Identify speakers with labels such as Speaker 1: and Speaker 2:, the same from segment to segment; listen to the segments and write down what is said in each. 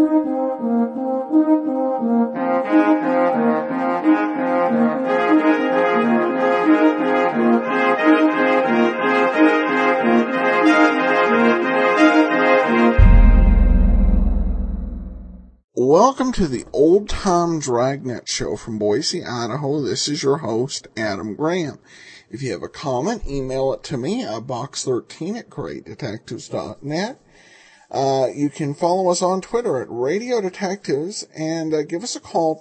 Speaker 1: Welcome to the Old Time Dragnet Show from Boise, Idaho. This is your host, Adam Graham. If you have a comment, email it to me at box13@greatdetectives.net. You can follow us on Twitter at Radio Detectives and give us a call,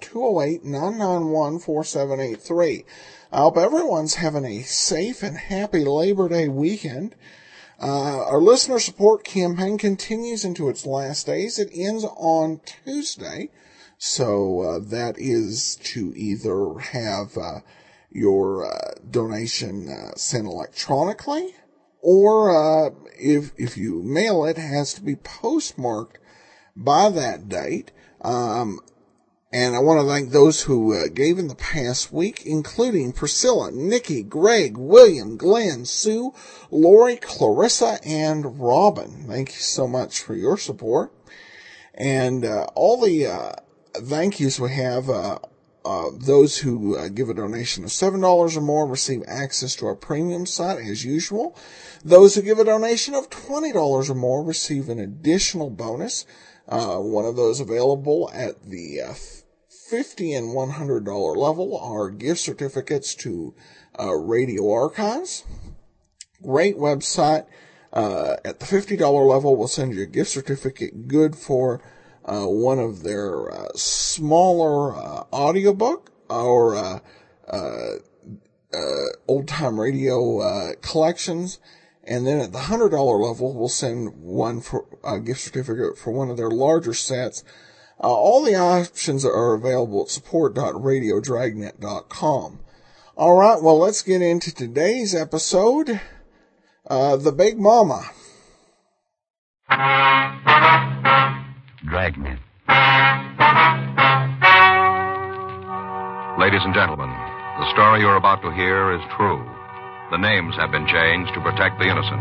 Speaker 1: 208-991-4783. I hope everyone's having a safe and happy Labor Day weekend. Our listener support campaign continues into its last days. It ends on Tuesday, so that is to either have your donation sent electronically, or if you mail it, it has to be postmarked by that date. And I want to thank those who gave in the past week, including Priscilla, Nikki, Greg, William, Glenn, Sue, Lori, Clarissa, and Robin. Thank you so much for your support. And all the thank yous we have, those who give a donation of $7 or more receive access to our premium site as usual. Those who give a donation of $20 or more receive an additional bonus. One of those available at the $50 and $100 level are gift certificates to Radio Archives. Great website. At the $50 level, we'll send you a gift certificate good for one of their smaller audiobook or old-time radio collections. And then at the $100 level, we'll send one for a gift certificate for one of their larger sets. All the options are available at support.radiodragnet.com. All right, well, let's get into today's episode. The Big Mama.
Speaker 2: Dragnet. Ladies and gentlemen, the story you're about to hear is true. The names have been changed to protect the innocent.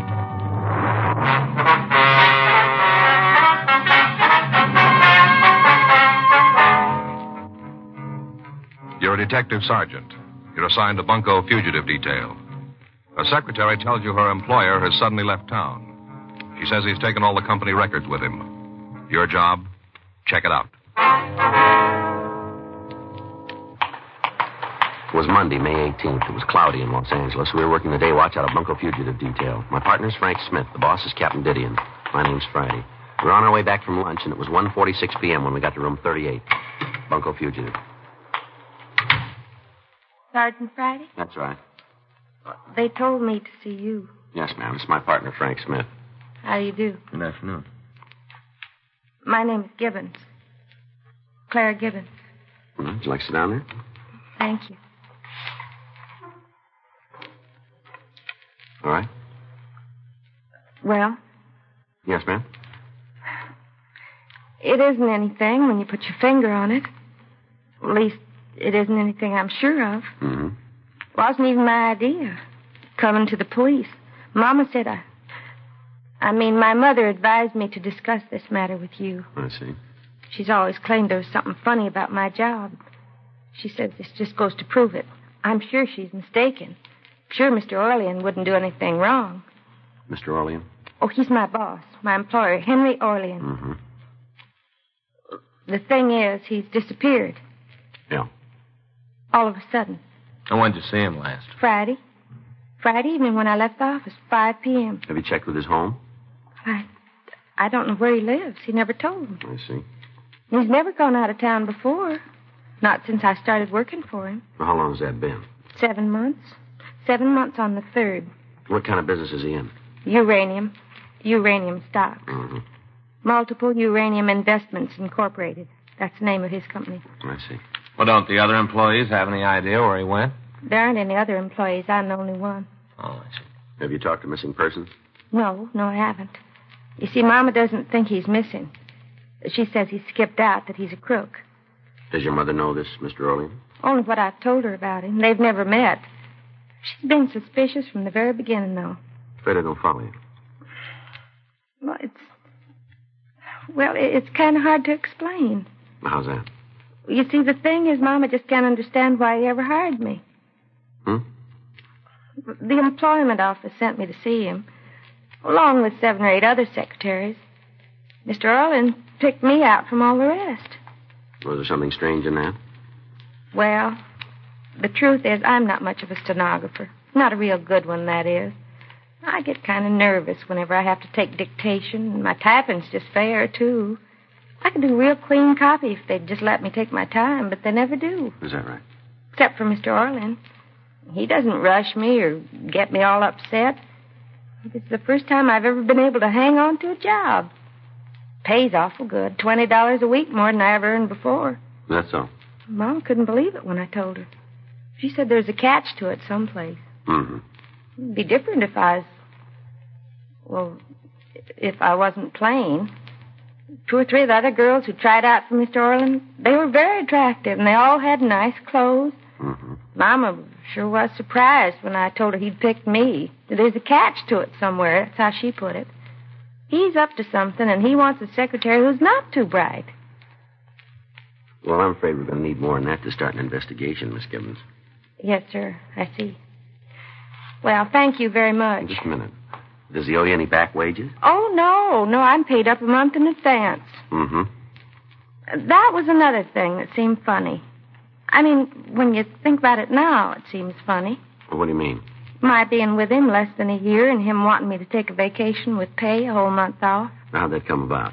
Speaker 2: You're a detective sergeant. You're assigned to Bunko Fugitive Detail. A secretary tells you her employer has suddenly left town. She says he's taken all the company records with him. Your job? Check it out.
Speaker 3: It was Monday, May 18th. It was cloudy in Los Angeles. We were working the day watch out of Bunko Fugitive Detail. My partner's Frank Smith. The boss is Captain Didion. My name's Friday. We were on our way back from lunch, and it was 1:46 p.m. when we got to room 38. Bunko Fugitive.
Speaker 4: Sergeant Friday?
Speaker 3: That's right.
Speaker 4: They told me to see you.
Speaker 3: Yes, ma'am. It's my partner, Frank Smith.
Speaker 4: How do you do?
Speaker 3: Good afternoon.
Speaker 4: My name is Gibbons. Clara Gibbons.
Speaker 3: Would you like to sit down there?
Speaker 4: Thank you.
Speaker 3: All right.
Speaker 4: Well?
Speaker 3: Yes, ma'am.
Speaker 4: It isn't anything when you put your finger on it. At least, it isn't anything I'm sure of.
Speaker 3: Mm-hmm.
Speaker 4: Wasn't even my idea. Coming to the police. Mama said my mother advised me to discuss this matter with you.
Speaker 3: I see.
Speaker 4: She's always claimed there was something funny about my job. She said this just goes to prove it. I'm sure she's mistaken. Sure Mr. Orlean wouldn't do anything wrong.
Speaker 3: Mr. Orlean?
Speaker 4: Oh, he's my boss, my employer, Henry Orlean.
Speaker 3: Mm-hmm.
Speaker 4: The thing is, he's disappeared.
Speaker 3: Yeah.
Speaker 4: All of a sudden.
Speaker 5: And when did you see him last?
Speaker 4: Friday. Friday evening when I left the office, 5 p.m.
Speaker 3: Have you checked with his home?
Speaker 4: I don't know where he lives. He never told me.
Speaker 3: I see.
Speaker 4: He's never gone out of town before. Not since I started working for him.
Speaker 3: Well, how long has that been?
Speaker 4: 7 months. 7 months on the 3rd.
Speaker 3: What kind of business is he in?
Speaker 4: Uranium. Uranium stocks.
Speaker 3: Mm-hmm.
Speaker 4: Multiple Uranium Investments Incorporated. That's the name of his company.
Speaker 3: I see.
Speaker 5: Well, don't the other employees have any idea where he went?
Speaker 4: There aren't any other employees. I'm the only one.
Speaker 5: Oh, I see.
Speaker 3: Have you talked to missing persons?
Speaker 4: No, I haven't. You see, Mama doesn't think he's missing. She says he skipped out, that he's a crook.
Speaker 3: Does your mother know this, Mr. Orlean?
Speaker 4: Only what I've told her about him. They've never met. She's been suspicious from the very beginning, though.
Speaker 3: Afraid I don't follow you.
Speaker 4: Well, Well, it's kind of hard to explain.
Speaker 3: How's that?
Speaker 4: You see, the thing is, Mama just can't understand why he ever hired me. The employment office sent me to see him, along with 7 or 8 other secretaries. Mr. Orlin picked me out from all the rest.
Speaker 3: Was there something strange in that?
Speaker 4: Well, the truth is, I'm not much of a stenographer. Not a real good one, that is. I get kind of nervous whenever I have to take dictation, and my typing's just fair, too. I could do real clean copy if they'd just let me take my time, but they never do.
Speaker 3: Is that right?
Speaker 4: Except for Mr. Orlin. He doesn't rush me or get me all upset. It's the first time I've ever been able to hang on to a job. Pays awful good. $20 a week more than I ever earned before.
Speaker 3: That's all.
Speaker 4: Mom couldn't believe it when I told her. She said there's a catch to it someplace.
Speaker 3: Mm-hmm.
Speaker 4: It'd be different if if I wasn't plain. 2 or 3 of the other girls who tried out for Mr. Orlin, they were very attractive, and they all had nice clothes.
Speaker 3: Mm-hmm.
Speaker 4: Mama sure was surprised when I told her he'd picked me. There's a catch to it somewhere. That's how she put it. He's up to something, and he wants a secretary who's not too bright.
Speaker 3: Well, I'm afraid we're going to need more than that to start an investigation, Miss Gibbons.
Speaker 4: Yes, sir. I see. Well, thank you very much.
Speaker 3: Just a minute. Does he owe you any back wages?
Speaker 4: Oh, no. No, I'm paid up a month in advance.
Speaker 3: Mm-hmm.
Speaker 4: That was another thing that seemed funny. I mean, when you think about it now, it seems funny.
Speaker 3: Well, what do you mean?
Speaker 4: My being with him less than a year and him wanting me to take a vacation with pay, a whole month off.
Speaker 3: How'd that come about?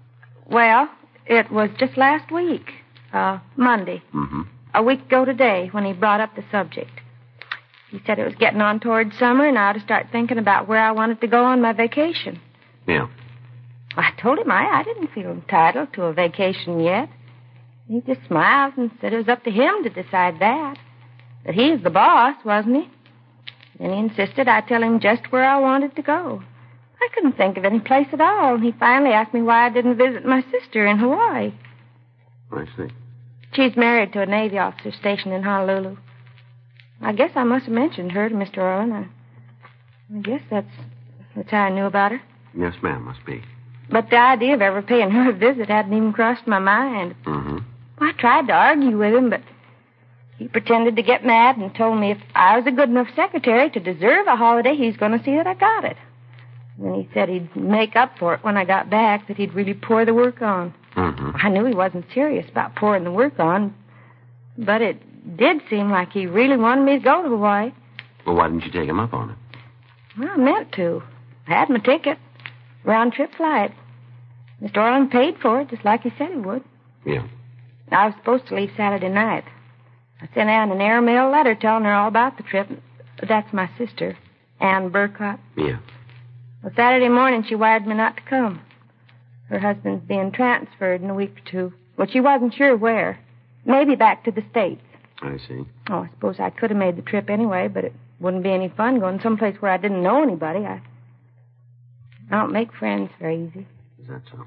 Speaker 4: Well, it was just last week, Monday.
Speaker 3: Mm-hmm.
Speaker 4: A week ago today when he brought up the subject. He said it was getting on toward summer and I ought to start thinking about where I wanted to go on my vacation.
Speaker 3: Yeah.
Speaker 4: I told him I didn't feel entitled to a vacation yet. He just smiled and said it was up to him to decide that. That he's the boss, wasn't he? Then he insisted I tell him just where I wanted to go. I couldn't think of any place at all, and he finally asked me why I didn't visit my sister in Hawaii.
Speaker 3: I see.
Speaker 4: She's married to a Navy officer stationed in Honolulu. I guess I must have mentioned her to Mr. Orlin. I guess that's how I knew about her.
Speaker 3: Yes, ma'am, must be.
Speaker 4: But the idea of ever paying her a visit hadn't even crossed my mind.
Speaker 3: Mm-hmm.
Speaker 4: Well, I tried to argue with him, but he pretended to get mad and told me if I was a good enough secretary to deserve a holiday, he's going to see that I got it. And then he said he'd make up for it when I got back, that he'd really pour the work on.
Speaker 3: Mm-hmm.
Speaker 4: I knew he wasn't serious about pouring the work on, but it did seem like he really wanted me to go to Hawaii.
Speaker 3: Well, why didn't you take him up on it?
Speaker 4: Well, I meant to. I had my ticket. Round-trip flight. Mr. Orlin paid for it, just like he said he would.
Speaker 3: Yeah.
Speaker 4: I was supposed to leave Saturday night. I sent Ann an airmail letter telling her all about the trip. That's my sister, Ann Burcott.
Speaker 3: Yeah.
Speaker 4: Well, Saturday morning, she wired me not to come. Her husband's being transferred in a week or 2. Well, she wasn't sure where. Maybe back to the States.
Speaker 3: I see.
Speaker 4: Oh, I suppose I could have made the trip anyway, but it wouldn't be any fun going someplace where I didn't know anybody. I don't make friends very easy.
Speaker 3: Is that so?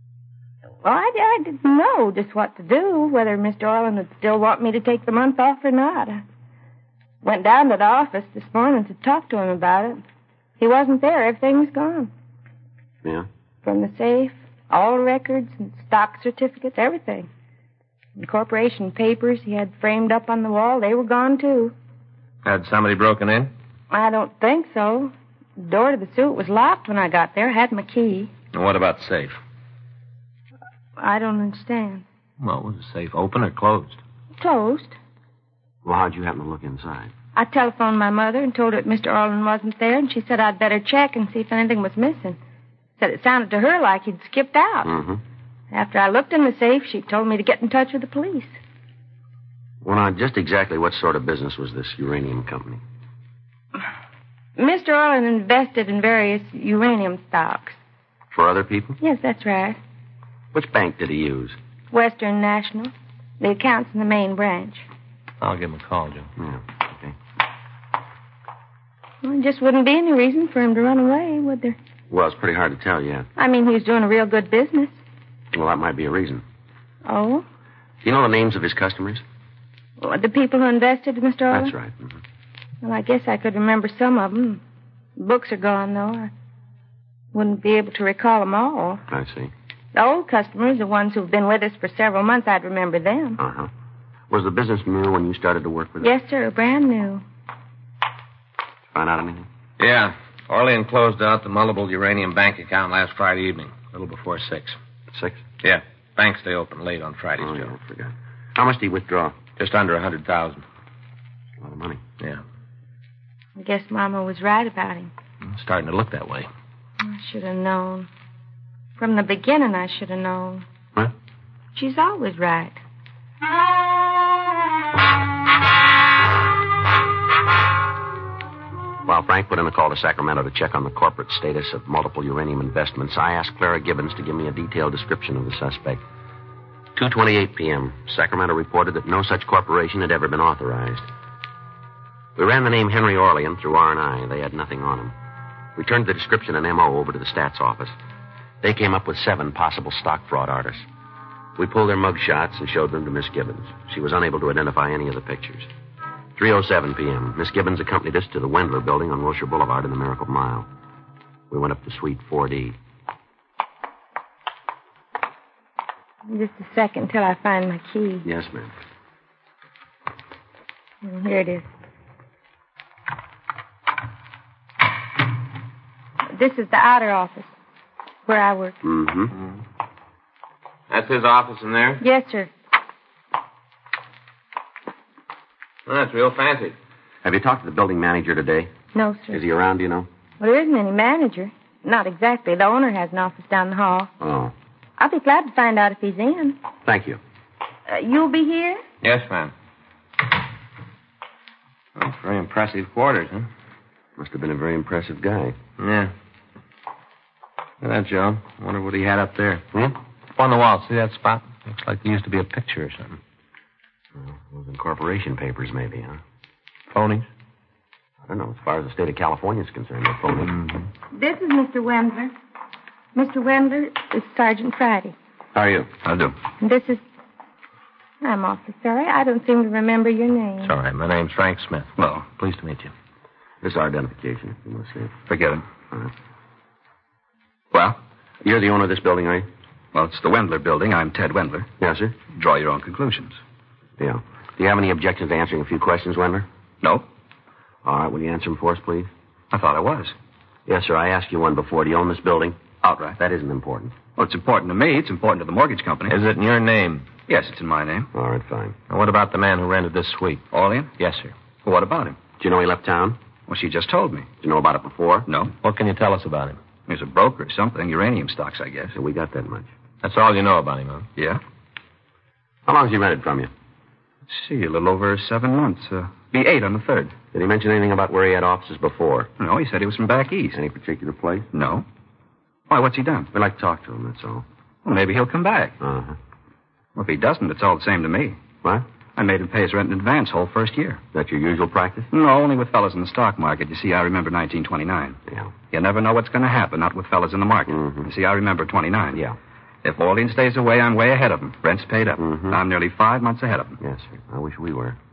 Speaker 4: Well, I didn't know just what to do, whether Mr. Orlin would still want me to take the month off or not. I went down to the office this morning to talk to him about it. He wasn't there. Everything was gone.
Speaker 3: Yeah?
Speaker 4: From the safe, all records and stock certificates, everything. The corporation papers he had framed up on the wall, they were gone, too.
Speaker 5: Had somebody broken in?
Speaker 4: I don't think so. The door to the suite was locked when I got there. I had my key.
Speaker 5: And what about the safe?
Speaker 4: I don't understand.
Speaker 5: Well, was the safe open or closed?
Speaker 4: Closed.
Speaker 3: Well, how'd you happen to look inside?
Speaker 4: I telephoned my mother and told her that Mr. Orlin wasn't there, and she said I'd better check and see if anything was missing. Said it sounded to her like he'd skipped out.
Speaker 3: Mm-hmm.
Speaker 4: After I looked in the safe, she told me to get in touch with the police.
Speaker 3: Well, now, just exactly what sort of business was this uranium company?
Speaker 4: Mr. Orlin invested in various uranium stocks.
Speaker 3: For other people?
Speaker 4: Yes, that's right.
Speaker 3: Which bank did he use?
Speaker 4: Western National. The account's in the main branch.
Speaker 5: I'll give him a call, Joe.
Speaker 3: Yeah, okay.
Speaker 4: Well, there just wouldn't be any reason for him to run away, would there?
Speaker 3: Well, it's pretty hard to tell yet.
Speaker 4: I mean, he was doing a real good business.
Speaker 3: Well, that might be a reason.
Speaker 4: Oh?
Speaker 3: Do you know the names of his customers?
Speaker 4: Well, the people who invested in Mr. Orlin?
Speaker 3: That's right. Mm-hmm.
Speaker 4: Well, I guess I could remember some of them. Books are gone, though. I wouldn't be able to recall them all.
Speaker 3: I see.
Speaker 4: The old customers, the ones who've been with us for several months, I'd remember them.
Speaker 3: Uh-huh. Was the business new when you started to work with it?
Speaker 4: Yes, sir, brand new.
Speaker 3: Find out anything?
Speaker 5: Yeah. Orlean closed out the multiple uranium bank account last Friday evening, a little before 6.
Speaker 3: 6?
Speaker 5: Yeah. Banks stay open late on Fridays,
Speaker 3: Oh,
Speaker 5: Joe.
Speaker 3: yeah, I forgot. How much did he withdraw?
Speaker 5: Just under 100,000.
Speaker 3: A lot of money.
Speaker 5: Yeah.
Speaker 4: I guess Mama was right about him.
Speaker 5: It's starting to look that way.
Speaker 4: I should have known. From the beginning, I should have known.
Speaker 3: What?
Speaker 4: She's always right.
Speaker 3: While Frank put in a call to Sacramento to check on the corporate status of multiple uranium investments, I asked Clara Gibbons to give me a detailed description of the suspect. 2:28 p.m., Sacramento reported that no such corporation had ever been authorized. We ran the name Henry Orlean through R&I. They had nothing on him. We turned the description and MO over to the stats office. They came up with 7 possible stock fraud artists. We pulled their mug shots and showed them to Miss Gibbons. She was unable to identify any of the pictures. 3:07 p.m., Miss Gibbons accompanied us to the Wendler building on Wilshire Boulevard in the Miracle Mile. We went up to Suite 4D.
Speaker 4: Just a second till I find my key.
Speaker 3: Yes, ma'am.
Speaker 4: Here it is. This is the outer office where I work.
Speaker 3: Mm-hmm.
Speaker 5: That's his office in there?
Speaker 4: Yes, sir.
Speaker 5: Oh, that's real fancy.
Speaker 3: Have you talked to the building manager today?
Speaker 4: No, sir.
Speaker 3: Is he around, do you know?
Speaker 4: Well, there isn't any manager. Not exactly. The owner has an office down the hall.
Speaker 3: Oh.
Speaker 4: I'll be glad to find out if he's in.
Speaker 3: Thank you.
Speaker 4: You'll be here?
Speaker 5: Yes, ma'am. Well, very impressive quarters, huh?
Speaker 3: Must have been a very impressive guy.
Speaker 5: Yeah. Look at that, Joe. I wonder what he had up there.
Speaker 3: Hmm?
Speaker 5: Up on the wall. See that spot? Looks like there used to be a picture or something.
Speaker 3: Those incorporation papers, maybe, huh?
Speaker 5: Phonies?
Speaker 3: I don't know. As far as the state of California is concerned, they're phony.
Speaker 5: Mm-hmm.
Speaker 4: This is Mr. Wendler. Mr. Wendler is Sergeant Friday.
Speaker 3: How are you?
Speaker 5: I do.
Speaker 4: And this is... I'm awfully sorry. I don't seem to remember your name.
Speaker 5: It's all right. My name's Frank Smith. Well, pleased to meet you.
Speaker 3: This is our identification, if you want to see it.
Speaker 6: Forget it.
Speaker 3: All right.
Speaker 6: Well?
Speaker 3: You're the owner of this building, are you?
Speaker 6: Well, it's the Wendler building. I'm Ted Wendler.
Speaker 3: Yes, sir.
Speaker 6: Draw your own conclusions.
Speaker 3: Yeah. Do you have any objections to answering a few questions, Wendler?
Speaker 6: No?
Speaker 3: All right. Will you answer them for us, please?
Speaker 6: I thought I was.
Speaker 3: Yes, sir. I asked you one before. Do you own this building?
Speaker 6: Outright.
Speaker 3: That isn't important.
Speaker 6: Well, it's important to me. It's important to the mortgage company.
Speaker 5: Is it in your name?
Speaker 6: Yes, it's in my name.
Speaker 3: All right, fine.
Speaker 5: And what about the man who rented this suite?
Speaker 6: Orlean?
Speaker 5: Yes, sir.
Speaker 6: Well, what about him?
Speaker 3: Do you know he left town?
Speaker 6: Well, she just told me.
Speaker 3: Did you know about it before?
Speaker 6: No.
Speaker 5: What can you tell us about him?
Speaker 6: He's a broker or something. Uranium stocks, I guess.
Speaker 3: So we got that much.
Speaker 5: That's all you know about him, huh?
Speaker 6: Yeah?
Speaker 3: How long has he rented from you?
Speaker 6: Let's see, a little over 7 months. Be 8 on the 3rd.
Speaker 3: Did he mention anything about where he had offices before?
Speaker 6: No, he said he was from back east.
Speaker 3: Any particular place?
Speaker 6: No. Why, what's he done?
Speaker 3: We'd like to talk to him, that's all.
Speaker 6: Well, maybe he'll come back.
Speaker 3: Uh-huh.
Speaker 6: Well, if he doesn't, it's all the same to me.
Speaker 3: What?
Speaker 6: I made him pay his rent in advance whole first year.
Speaker 3: That your usual practice?
Speaker 6: No, only with fellas in the stock market. You see, I remember 1929.
Speaker 3: Yeah.
Speaker 6: You never know what's going to happen, not with fellas in the market.
Speaker 3: Mm-hmm.
Speaker 6: You see, I remember 29.
Speaker 3: Yeah.
Speaker 6: If Orlean stays away, I'm way ahead of him. Rent's paid up.
Speaker 3: Mm-hmm.
Speaker 6: I'm nearly 5 months ahead of him.
Speaker 3: Yes, sir. I wish we were.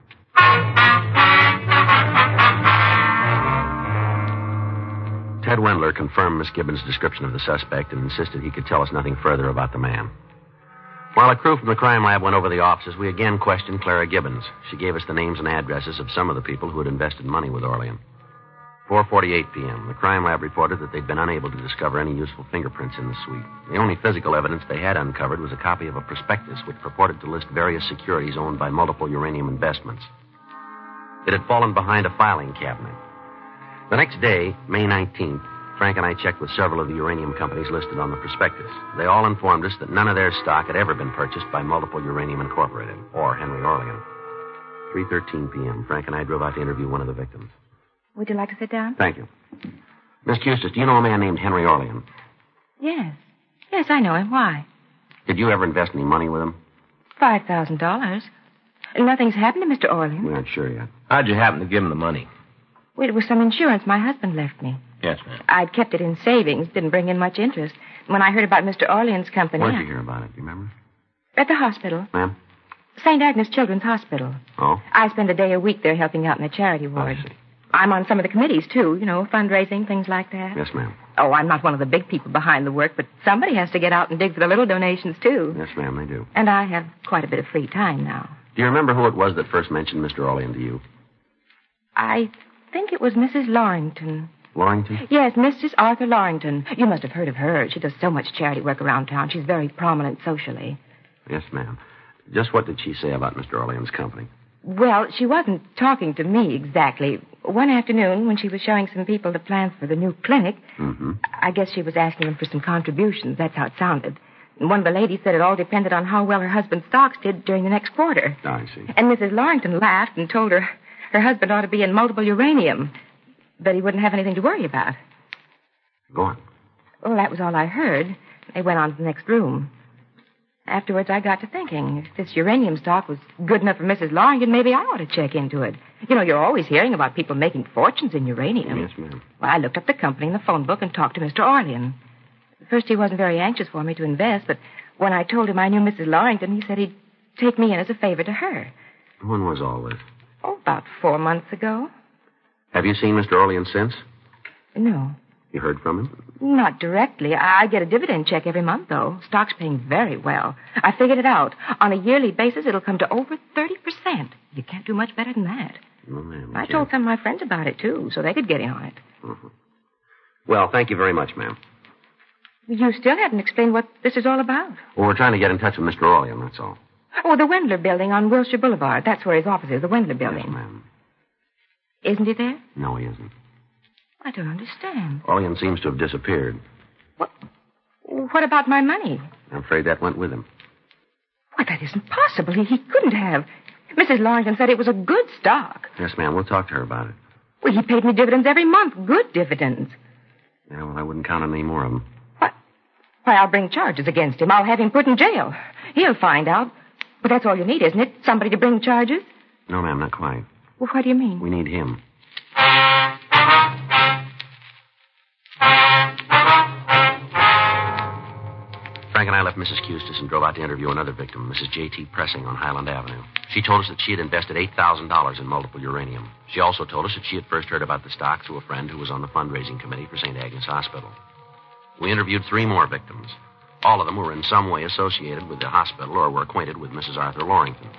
Speaker 3: Ted Wendler confirmed Miss Gibbons' description of the suspect and insisted he could tell us nothing further about the man. While a crew from the crime lab went over the offices, we again questioned Clara Gibbons. She gave us the names and addresses of some of the people who had invested money with Orlean. 4:48 p.m., the crime lab reported that they'd been unable to discover any useful fingerprints in the suite. The only physical evidence they had uncovered was a copy of a prospectus which purported to list various securities owned by multiple uranium investments. It had fallen behind a filing cabinet. The next day, May 19th, Frank and I checked with several of the uranium companies listed on the prospectus. They all informed us that none of their stock had ever been purchased by Multiple Uranium Incorporated or Henry Orlean. 3:13 p.m., Frank and I drove out to interview one of the victims.
Speaker 4: Would you like to sit down?
Speaker 3: Thank you. Miss Custis, do you know a man named Henry Orlean?
Speaker 7: Yes. Yes, I know him. Why?
Speaker 3: Did you ever invest any money with him?
Speaker 7: $5,000. Nothing's happened to Mr. Orlean.
Speaker 3: We aren't sure yet.
Speaker 5: How'd you happen to give him the money?
Speaker 7: Well, it was some insurance my husband left me.
Speaker 5: Yes, ma'am.
Speaker 7: I'd kept it in savings. Didn't bring in much interest. When I heard about Mr. Orlean's company...
Speaker 3: Where'd you hear about it? Do you remember?
Speaker 7: At the hospital.
Speaker 3: Ma'am?
Speaker 7: St. Agnes Children's Hospital.
Speaker 3: Oh?
Speaker 7: I spend a day a week there helping out in the charity ward.
Speaker 3: I see.
Speaker 7: I'm on some of the committees, too. You know, fundraising, things like that.
Speaker 3: Yes, ma'am.
Speaker 7: Oh, I'm not one of the big people behind the work, but somebody has to get out and dig for the little donations, too.
Speaker 3: Yes, ma'am, they do.
Speaker 7: And I have quite a bit of free time now.
Speaker 3: Do you remember who it was that first mentioned Mr. Orlean to you?
Speaker 7: I think it was Mrs. Lorrington.
Speaker 3: Lorrington?
Speaker 7: Yes, Mrs. Arthur Lorrington. You must have heard of her. She does so much charity work around town. She's very prominent socially.
Speaker 3: Yes, ma'am. Just what did she say about Mr. Orlean's company?
Speaker 7: Well, she wasn't talking to me exactly. One afternoon, when she was showing some people the plans for the new clinic, I guess she was asking them for some contributions. That's how it sounded. And one of the ladies said it all depended on how well her husband's stocks did during the next quarter.
Speaker 3: Oh, I see.
Speaker 7: And Mrs. Lorrington laughed and told her husband ought to be in multiple uranium, but he wouldn't have anything to worry about.
Speaker 3: Go on.
Speaker 7: Well, that was all I heard. They went on to the next room. Afterwards, I got to thinking, if this uranium stock was good enough for Mrs. Lorrington, maybe I ought to check into it. You know, you're always hearing about people making fortunes in uranium.
Speaker 3: Yes, ma'am.
Speaker 7: Well, I looked up the company in the phone book and talked to Mr. Orlean. At first, he wasn't very anxious for me to invest, but when I told him I knew Mrs. Lorrington, he said he'd take me in as a favor to her.
Speaker 3: When was all this?
Speaker 7: Oh, about 4 months ago.
Speaker 3: Have you seen Mr. Orlean since?
Speaker 7: No.
Speaker 3: You heard from him?
Speaker 7: Not directly. I get a dividend check every month, though. Stock's paying very well. I figured it out. On a yearly basis, it'll come to over 30%. You can't do much better than that.
Speaker 3: No, ma'am.
Speaker 7: I told some of my friends about it, too, so they could get in on it.
Speaker 3: Mm-hmm. Well, thank you very much, ma'am.
Speaker 7: You still haven't explained what this is all about.
Speaker 3: Well, we're trying to get in touch with Mr. Orlean, that's all.
Speaker 7: Oh, the Wendler building on Wilshire Boulevard. That's where his office is, the Wendler building.
Speaker 3: Yes, ma'am.
Speaker 7: Isn't he there?
Speaker 3: No, he isn't.
Speaker 7: I don't understand.
Speaker 3: Orlean seems to have disappeared.
Speaker 7: What about my money?
Speaker 3: I'm afraid that went with him.
Speaker 7: Why, that isn't possible. He couldn't have. Mrs. Lorrington said it was a good stock.
Speaker 3: Yes, ma'am. We'll talk to her about it.
Speaker 7: Well, he paid me dividends every month. Good dividends.
Speaker 3: Yeah, well, I wouldn't count on any more of them.
Speaker 7: What? Why, I'll bring charges against him. I'll have him put in jail. He'll find out. But that's all you need, isn't it? Somebody to bring charges?
Speaker 3: No, ma'am, not quite.
Speaker 7: Well, what do you mean?
Speaker 3: We need him. Frank and I left Mrs. Custis and drove out to interview another victim, Mrs. J.T. Pressing on Highland Avenue. She told us that she had invested $8,000 in multiple uranium. She also told us that she had first heard about the stock through a friend who was on the fundraising committee for St. Agnes Hospital. We interviewed 3 more victims. All of them were in some way associated with the hospital or were acquainted with Mrs. Arthur Lorrington.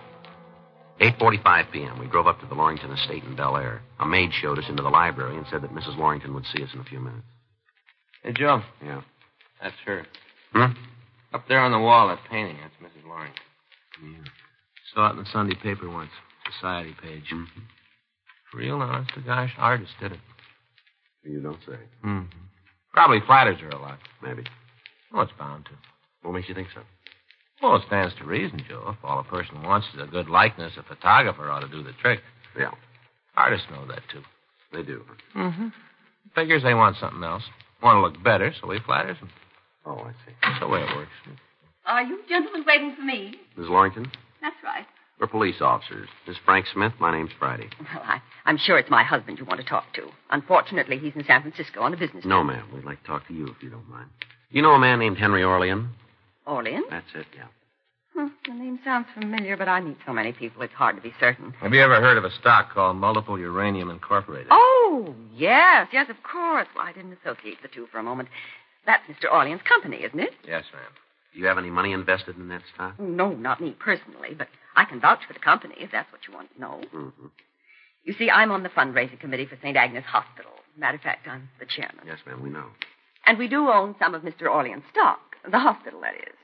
Speaker 3: 8:45 p.m., we drove up to the Lorrington estate in Bel Air. A maid showed us into the library and said that Mrs. Lorrington would see us in a few minutes.
Speaker 5: Hey, Joe.
Speaker 3: Yeah.
Speaker 5: That's her.
Speaker 3: Hmm?
Speaker 5: Up there on the wall, that painting, that's Mrs. Lorrington.
Speaker 3: Yeah.
Speaker 5: Saw it in the Sunday paper once. Society page.
Speaker 3: Mm-hmm.
Speaker 5: Real honest to gosh artist did it.
Speaker 3: You don't say.
Speaker 5: Mm-hmm. Probably flatters her a lot.
Speaker 3: Maybe.
Speaker 5: Oh, it's bound to.
Speaker 3: What makes you think so?
Speaker 5: Well, it stands to reason, Joe. If all a person wants is a good likeness, a photographer ought to do the trick.
Speaker 3: Yeah.
Speaker 5: Artists know that, too.
Speaker 3: They do.
Speaker 5: Mm-hmm. Figures they want something else. Want to look better, so he flatters them.
Speaker 3: Oh, I see.
Speaker 5: That's the way it works.
Speaker 8: Are you gentlemen waiting for me?
Speaker 3: Mrs. Lorrington?
Speaker 8: That's right.
Speaker 3: We're police officers. This is Frank Smith. My name's Friday.
Speaker 8: Well, I'm sure it's my husband you want to talk to. Unfortunately, he's in San Francisco on a business trip.
Speaker 3: No, ma'am. We'd like to talk to you if you don't mind. You know a man named Henry Orlean?
Speaker 8: Orlean?
Speaker 3: That's it, yeah.
Speaker 8: The name sounds familiar, but I meet so many people, it's hard to be certain.
Speaker 5: Have you ever heard of a stock called Multiple Uranium Incorporated?
Speaker 8: Oh, yes, of course. Well, I didn't associate the two for a moment. That's Mr. Orlean's company, isn't it?
Speaker 5: Yes, ma'am.
Speaker 3: Do you have any money invested in that stock?
Speaker 8: No, not me personally, but I can vouch for the company if that's what you want to know.
Speaker 3: Mm-hmm.
Speaker 8: You see, I'm on the fundraising committee for St. Agnes Hospital. Matter of fact, I'm the chairman.
Speaker 3: Yes, ma'am, we know.
Speaker 8: And we do own some of Mr. Orlean's stock. The hospital, that is.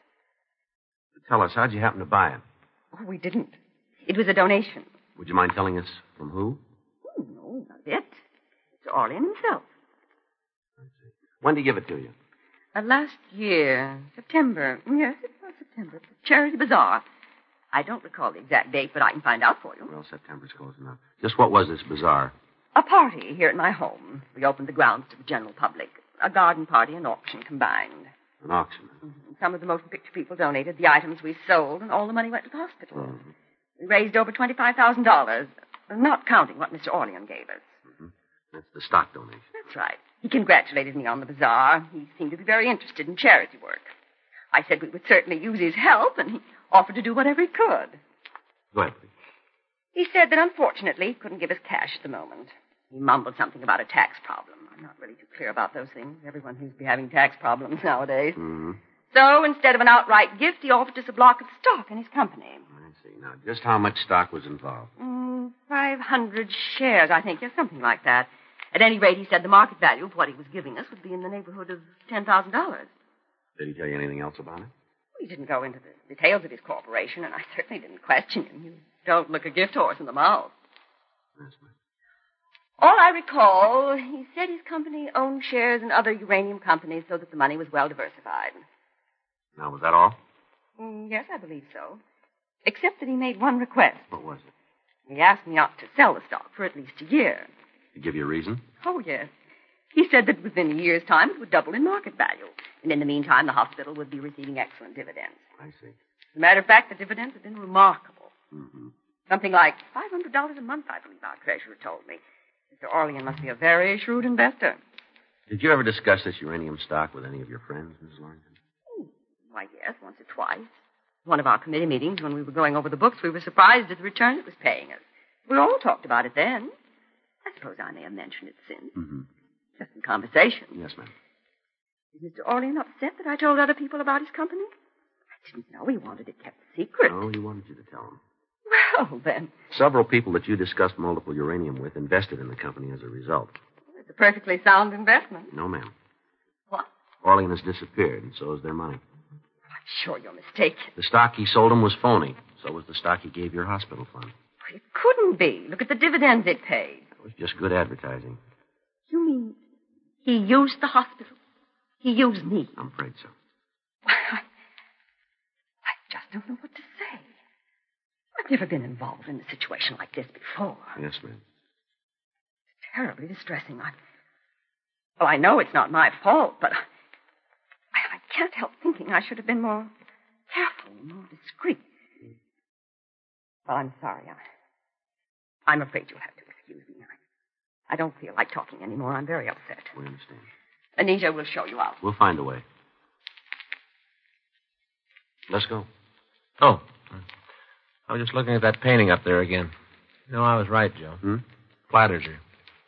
Speaker 3: Tell us, how'd you happen to buy it?
Speaker 8: Oh, we didn't. It was a donation.
Speaker 3: Would you mind telling us from who?
Speaker 8: Oh, no, not it. It's Orlean himself.
Speaker 3: When did he give it to you?
Speaker 8: Last year, September. Yes, it was September. The Charity Bazaar. I don't recall the exact date, but I can find out for you.
Speaker 3: Well, September's close enough. Just what was this bazaar?
Speaker 8: A party here at my home. We opened the grounds to the general public. A garden party and auction combined.
Speaker 3: An auction.
Speaker 8: Mm-hmm. Some of the motion picture people donated the items we sold, and all the money went to the hospital.
Speaker 3: Mm-hmm.
Speaker 8: We raised over $25,000, not counting what Mr. Orlean gave us.
Speaker 3: Mm-hmm. That's the stock donation.
Speaker 8: That's right. He congratulated me on the bazaar. He seemed to be very interested in charity work. I said we would certainly use his help, and he offered to do whatever he could.
Speaker 3: Go ahead, please.
Speaker 8: He said that unfortunately he couldn't give us cash at the moment. He mumbled something about a tax problem. I'm not really too clear about those things. Everyone seems to be having tax problems nowadays.
Speaker 3: Mm-hmm.
Speaker 8: So instead of an outright gift, he offered us a block of stock in his company.
Speaker 3: I see. Now, just how much stock was involved?
Speaker 8: 500 shares, I think. Yes, something like that. At any rate, he said the market value of what he was giving us would be in the neighborhood of $10,000.
Speaker 3: Did he tell you anything else about it?
Speaker 8: He didn't go into the details of his corporation, and I certainly didn't question him. You don't look a gift horse in the mouth.
Speaker 3: That's right.
Speaker 8: All I recall, he said his company owned shares in other uranium companies so that the money was well diversified.
Speaker 3: Now, was that all?
Speaker 8: Yes, I believe so. Except that he made one request.
Speaker 3: What was it?
Speaker 8: He asked me not to sell the stock for at least a year.
Speaker 3: Did he give you a reason?
Speaker 8: Oh, yes. He said that within a year's time it would double in market value. And in the meantime, the hospital would be receiving excellent dividends.
Speaker 3: I see.
Speaker 8: As a matter of fact, the dividends have been remarkable.
Speaker 3: Mm-hmm.
Speaker 8: Something like $500 a month, I believe our treasurer told me. Mr. Orlean must be a very shrewd investor.
Speaker 3: Did you ever discuss this uranium stock with any of your friends, Mrs. Lawrington?
Speaker 8: Why, yes, once or twice. One of our committee meetings, when we were going over the books, we were surprised at the return it was paying us. We all talked about it then. I suppose I may have mentioned it since.
Speaker 3: Mm-hmm.
Speaker 8: Just in conversation.
Speaker 3: Yes, ma'am.
Speaker 8: Is Mr. Orlean upset that I told other people about his company? I didn't know he wanted it kept secret.
Speaker 3: No, he wanted you to tell him.
Speaker 8: Well, then.
Speaker 3: Several people that you discussed multiple uranium with invested in the company as a result.
Speaker 8: It's a perfectly sound investment.
Speaker 3: No, ma'am.
Speaker 8: What?
Speaker 3: Orlean has disappeared, and so has their money.
Speaker 8: I'm sure you're mistaken.
Speaker 3: The stock he sold him was phony. So was the stock he gave your hospital fund.
Speaker 8: But it couldn't be. Look at the dividends it paid.
Speaker 3: It was just good advertising.
Speaker 8: You mean he used the hospital? He used me?
Speaker 3: I'm afraid so.
Speaker 8: I just don't know what to say. I've never been involved in a situation like this before.
Speaker 3: Yes, ma'am.
Speaker 8: It's terribly distressing. Well, I know it's not my fault, but I can't help thinking I should have been more careful, more discreet. Well, I'm sorry. I'm afraid you'll have to excuse me. I don't feel like talking anymore. I'm very upset.
Speaker 3: We understand.
Speaker 8: Anita will show you out.
Speaker 3: We'll find a way. Let's go.
Speaker 5: Oh. I was just looking at that painting up there again. You know, I was right, Joe. Flatters her.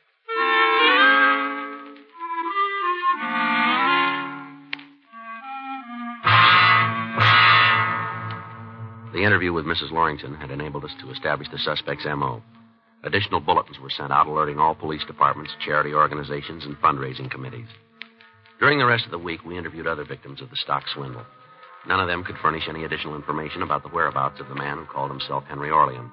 Speaker 3: The interview with Mrs. Lawrington had enabled us to establish the suspect's M.O. Additional bulletins were sent out alerting all police departments, charity organizations, and fundraising committees. During the rest of the week, we interviewed other victims of the stock swindle. None of them could furnish any additional information about the whereabouts of the man who called himself Henry Orlean.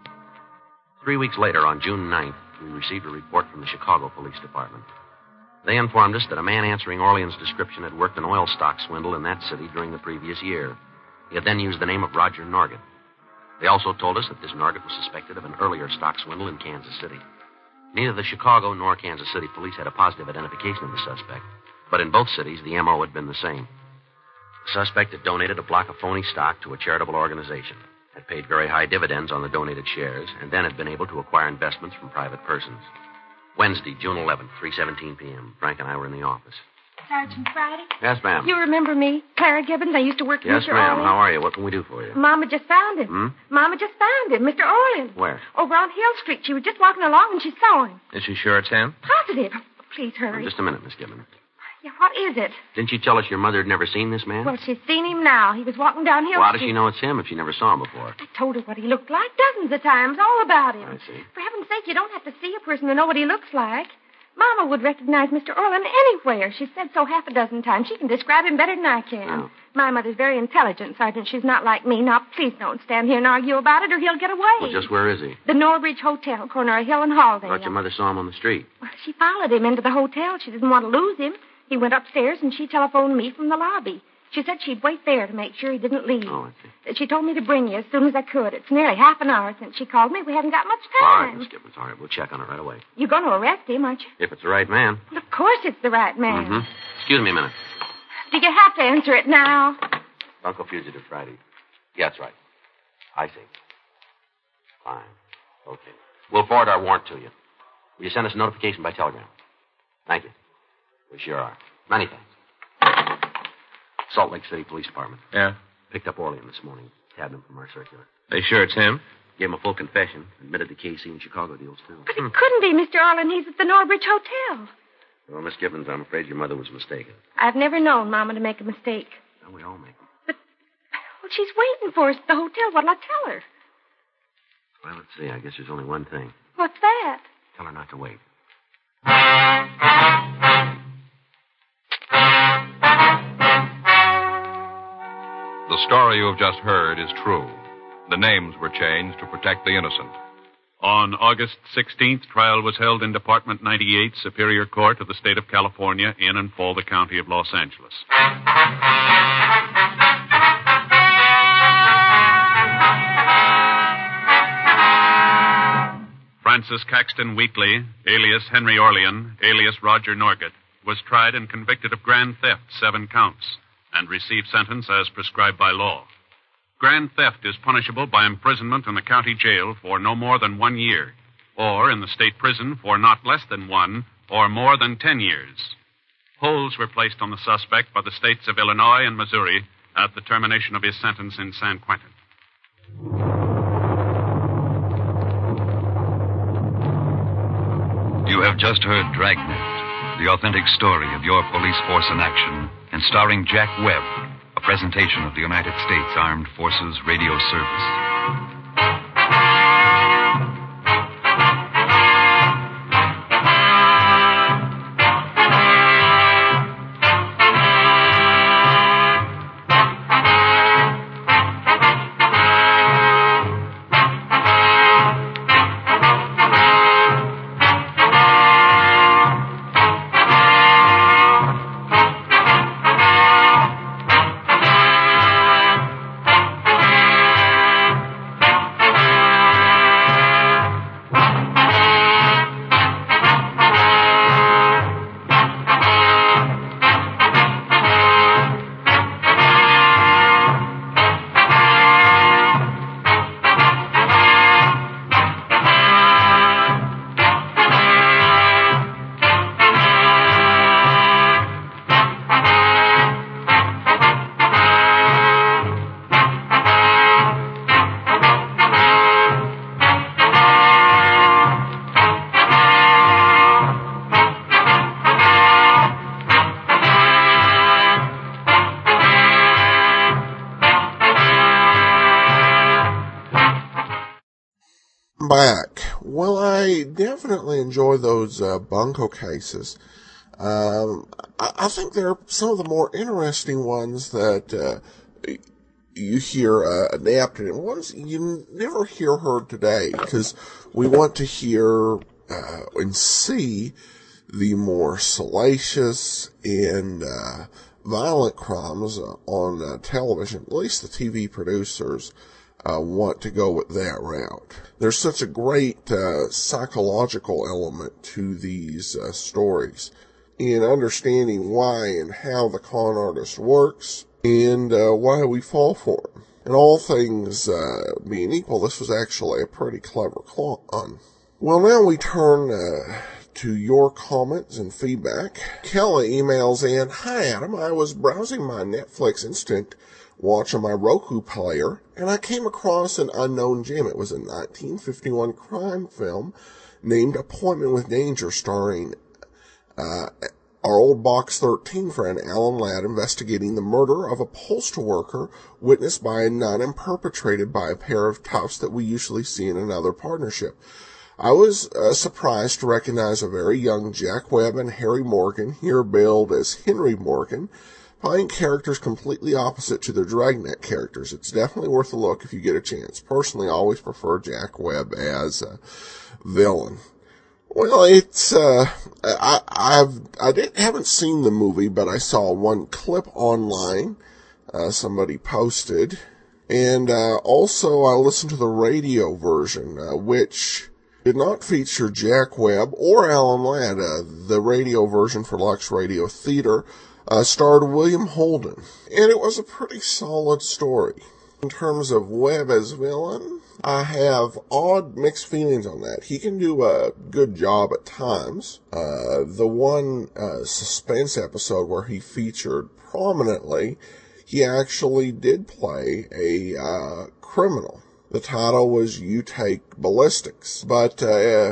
Speaker 3: 3 weeks later, on June 9th, we received a report from the Chicago Police Department. They informed us that a man answering Orlean's description had worked an oil stock swindle in that city during the previous year. He had then used the name of Roger Norgett. They also told us that this Norgett was suspected of an earlier stock swindle in Kansas City. Neither the Chicago nor Kansas City police had a positive identification of the suspect, but in both cities, the M.O. had been the same. The suspect had donated a block of phony stock to a charitable organization, had paid very high dividends on the donated shares, and then had been able to acquire investments from private persons. Wednesday, June 11th, 3:17 p.m. Frank and I were in the office.
Speaker 4: Sergeant Friday?
Speaker 3: Yes, ma'am.
Speaker 4: You remember me? Clara Gibbons. I used to work for
Speaker 3: Yes,
Speaker 4: Mr.
Speaker 3: ma'am.
Speaker 4: Orlean.
Speaker 3: How are you? What can we do for you?
Speaker 4: Mama just found him. Mama just found him. Mr. Orlean.
Speaker 3: Where?
Speaker 4: Over on Hill Street. She was just walking along and she saw him.
Speaker 5: Is she sure it's him?
Speaker 4: Positive. Please hurry.
Speaker 3: Just a minute, Miss Gibbons.
Speaker 4: Yeah, what is it?
Speaker 3: Didn't you tell us your mother had never seen this man?
Speaker 4: Well, she's seen him now. He was walking down Hill
Speaker 3: Well, how does
Speaker 4: Street.
Speaker 3: she know it's him if she never saw him before?
Speaker 4: I told her what he looked like dozens of times, all about him.
Speaker 3: I see.
Speaker 4: For heaven's sake, you don't have to see a person to know what he looks like. Mama would recognize Mr. Orlean anywhere. She's said so half a dozen times. She can describe him better than I can.
Speaker 3: Oh.
Speaker 4: My mother's very intelligent, Sergeant. She's not like me. Now, please don't stand here and argue about it, or he'll get away.
Speaker 3: Well, just where is he?
Speaker 4: The Norridge Hotel, corner of Hill and Haldane.
Speaker 3: I thought your mother saw him on the street.
Speaker 4: Well, she followed him into the hotel. She didn't want to lose him. He went upstairs, and she telephoned me from the lobby. She said she'd wait there to make sure he didn't leave.
Speaker 3: Oh, I see.
Speaker 4: She told me to bring you as soon as I could. It's nearly half an hour since she called me. We haven't got much
Speaker 3: All right,
Speaker 4: time.
Speaker 3: Miss Gibbons. All right, we'll check on it right away.
Speaker 4: You're going to arrest him, aren't you?
Speaker 3: If it's the right man.
Speaker 4: Well, of course it's the right man.
Speaker 3: Mm-hmm. Excuse me a minute.
Speaker 4: Do you have to answer it now?
Speaker 3: Bunko Fugitive Friday. Yeah, that's right. I see. Fine. Okay. We'll forward our warrant to you. Will you send us a notification by telegram? Thank you. We sure are. Many thanks. Salt Lake City Police Department.
Speaker 5: Yeah?
Speaker 3: Picked up Orlean this morning. Tabbed him from our circular.
Speaker 5: They sure it's him?
Speaker 3: Gave him a full confession. Admitted to KC and Chicago deals, too.
Speaker 4: But it couldn't be Mr. Orlean. He's at the Norridge Hotel.
Speaker 3: Well, Miss Gibbons, I'm afraid your mother was mistaken.
Speaker 4: I've never known Mama to make a mistake.
Speaker 3: Well, we all make them.
Speaker 4: Well, she's waiting for us at the hotel. What'll I tell her?
Speaker 3: Well, let's see. I guess there's only one thing.
Speaker 4: What's that?
Speaker 3: Tell her not to wait.
Speaker 2: The story you have just heard is true. The names were changed to protect the innocent.
Speaker 9: On August 16th, trial was held in Department 98, Superior Court of the State of California, in and for the County of Los Angeles. Francis Caxton Wheatley, alias Henry Orlean, alias Roger Norgett, was tried and convicted of grand theft, 7 counts, and received sentence as prescribed by law. Grand theft is punishable by imprisonment in the county jail for no more than 1 year, or in the state prison for not less than 1 or more than 10 years. Holds were placed on the suspect by the states of Illinois and Missouri at the termination of his sentence in San Quentin.
Speaker 10: You have just heard Dragnet, the authentic story of your police force in action, and starring Jack Webb, a presentation of the United States Armed Forces Radio Service.
Speaker 1: Back. Well, I definitely enjoy those bunco cases. I think they're some of the more interesting ones that you hear adapted, and ones you never hear heard today, because we want to hear and see the more salacious and violent crimes on television. At least the TV producers want to go with that route. There's such a great psychological element to these stories in understanding why and how the con artist works and why we fall for him. And all things being equal, this was actually a pretty clever con. Well, now we turn to your comments and feedback. Kelly emails in, "Hi Adam, I was browsing my Netflix Instant Watch on my Roku player, and I came across an unknown gem. It was a 1951 crime film named Appointment with Danger, starring our old Box 13 friend Alan Ladd investigating the murder of a postal worker witnessed by a nun and perpetrated by a pair of toughs that we usually see in another partnership. I was surprised to recognize a very young Jack Webb and Harry Morgan, here billed as Henry Morgan, playing characters completely opposite to their Dragnet characters. It's definitely worth a look if you get a chance. Personally, I always prefer Jack Webb as a villain." Well, it's haven't seen the movie, but I saw one clip online somebody posted, and also I listened to the radio version, which did not feature Jack Webb or Alan Ladd. The radio version for Lux Radio Theater starred William Holden, and it was a pretty solid story. In terms of Webb as villain, I have odd mixed feelings on that. He can do a good job at times. The one suspense episode where he featured prominently, he actually did play a criminal. The title was You Take Ballistics, but I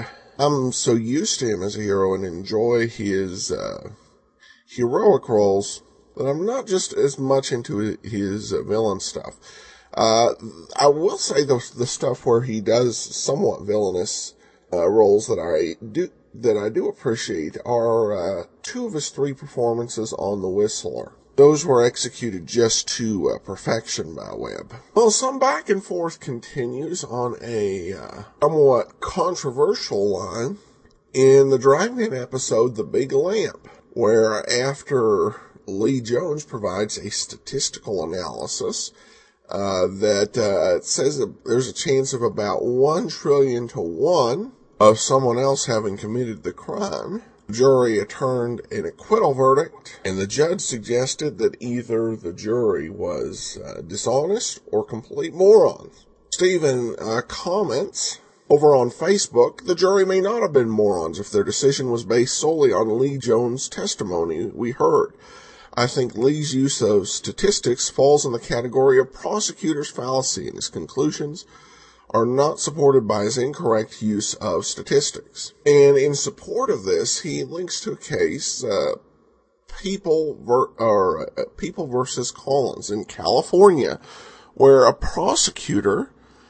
Speaker 1: I'm so used to him as a hero and enjoy his heroic roles that I'm not just as much into his villain stuff. I will say the stuff where he does somewhat villainous roles that I do appreciate are 2 of his 3 performances on The Whistler. Those were executed just to perfection by Webb. Well, some back and forth continues on a somewhat controversial line in the Dragnet episode The Big Lamp, where after Lee Jones provides a statistical analysis that says that there's a chance of about 1 trillion to 1 of someone else having committed the crime, the jury returned an acquittal verdict, and the judge suggested that either the jury was dishonest or complete morons. Stephen comments over on Facebook, the jury may not have been morons if their decision was based solely on Lee Jones' testimony we heard. I think Lee's use of statistics falls in the category of prosecutor's fallacy, and his conclusions are not supported by his incorrect use of statistics. And in support of this, he links to a case, People versus Collins in California, where a prosecutor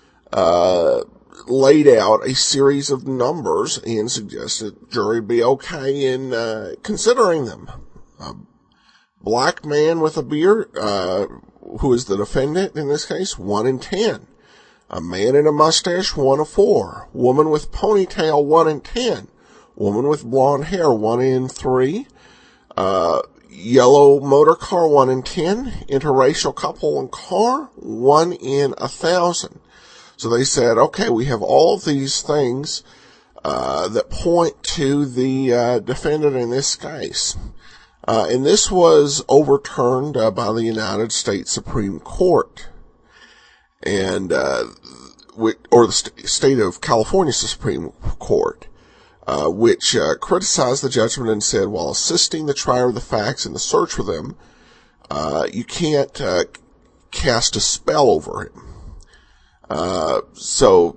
Speaker 1: laid out a series of numbers and suggested the jury be okay in considering them. Black man with a beard, who is the defendant in this case, 1 in 10. A man in a mustache, 1 in 4. Woman with ponytail, 1 in 10. Woman with blonde hair, 1 in 3. Yellow motor car, 1 in 10. Interracial couple and car, 1 in 1,000. So they said, okay, we have all of these things that point to the defendant in this case. And this was overturned by the United States Supreme Court, and or the state of California Supreme Court, which criticized the judgment and said, while assisting the trier of the facts in the search for them, you can't cast a spell over him. So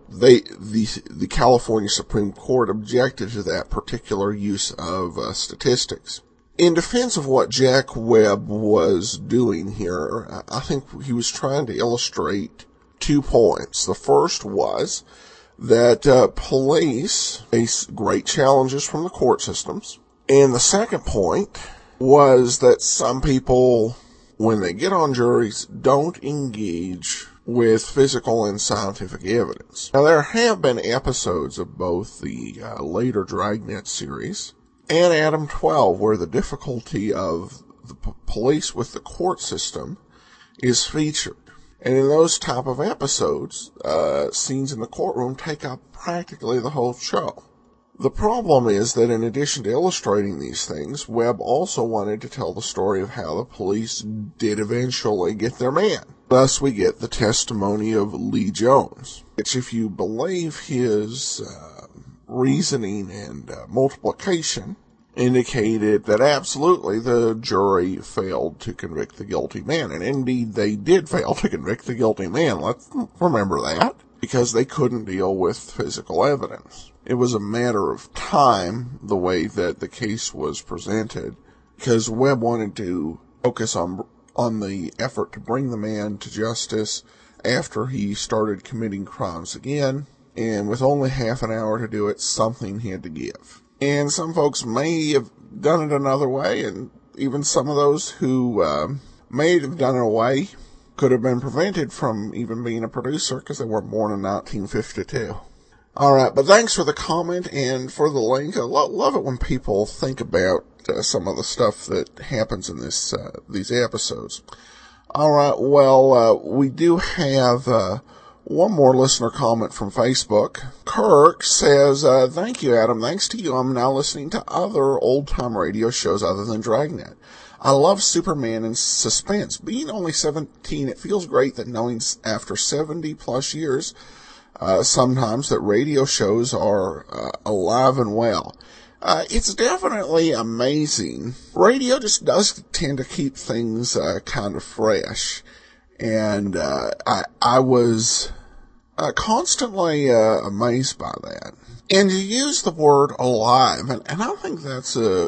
Speaker 1: the California Supreme Court objected to that particular use of statistics. In defense of what Jack Webb was doing here, I think he was trying to illustrate 2 points. The first was that police face great challenges from the court systems. And the second point was that some people, when they get on juries, don't engage with physical and scientific evidence. Now, there have been episodes of both the later Dragnet series and Adam 12, where the difficulty of the police with the court system is featured. And in those type of episodes, scenes in the courtroom take up practically the whole show. The problem is that in addition to illustrating these things, Webb also wanted to tell the story of how the police did eventually get their man. Thus, we get the testimony of Lee Jones, which, if you believe his reasoning and multiplication, indicated that absolutely the jury failed to convict the guilty man. And indeed, they did fail to convict the guilty man. Let's remember that, because they couldn't deal with physical evidence. It was a matter of time, the way that the case was presented, because Webb wanted to focus on the effort to bring the man to justice after he started committing crimes again, and with only half an hour to do it, something had to give. And some folks may have done it another way, and even some of those who may have done it a way could have been prevented from even being a producer because they weren't born in 1952. All right, but thanks for the comment and for the link. I love it when people think about some of the stuff that happens in these episodes. All right, well, we do have one more listener comment from Facebook. Kirk says, thank you, Adam. Thanks to you, I'm now listening to other old-time radio shows other than Dragnet. I love Superman and suspense. Being only 17, it feels great that knowing after 70-plus years, sometimes that radio shows are alive and well. It's definitely amazing. Radio just does tend to keep things kind of fresh. And I was constantly amazed by that. And you use the word alive, and I think that's a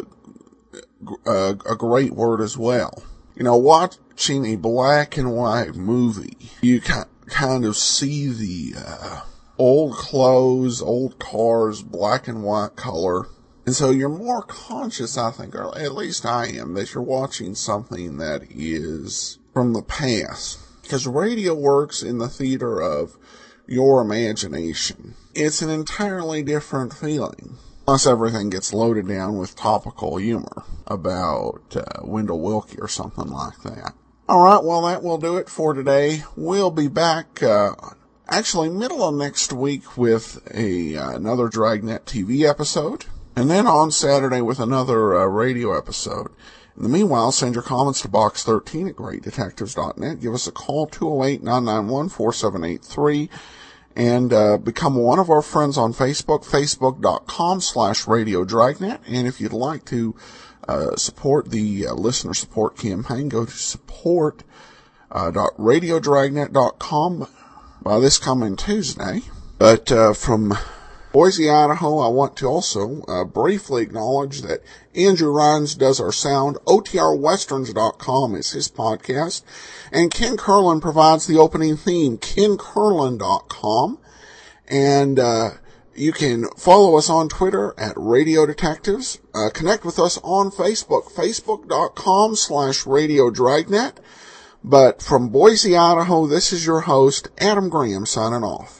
Speaker 1: great word as well. You know, watching a black and white movie, you kind of see the old clothes, old cars, black and white color. And so you're more conscious, I think, or at least I am, that you're watching something that is from the past. Because radio works in the theater of your imagination. It's an entirely different feeling. Plus everything gets loaded down with topical humor about Wendell Willkie or something like that. Alright, well that will do it for today. We'll be back, actually middle of next week with another Dragnet TV episode. And then on Saturday with another radio episode. In the meanwhile, send your comments to Box 13 at greatdetectives.net. Give us a call, 208-991-4783. And become one of our friends on Facebook, facebook.com/Radio Dragnet. And if you'd like to support the listener support campaign, go to support.radiodragnet.com by this coming Tuesday. But from Boise, Idaho, I want to also briefly acknowledge that Andrew Rhines does our sound. OTRWesterns.com is his podcast. And Ken Curlin provides the opening theme, KenCurlin.com. And you can follow us on Twitter at Radio Detectives. Connect with us on Facebook, Facebook.com/Radio Dragnet. But from Boise, Idaho, this is your host, Adam Graham, signing off.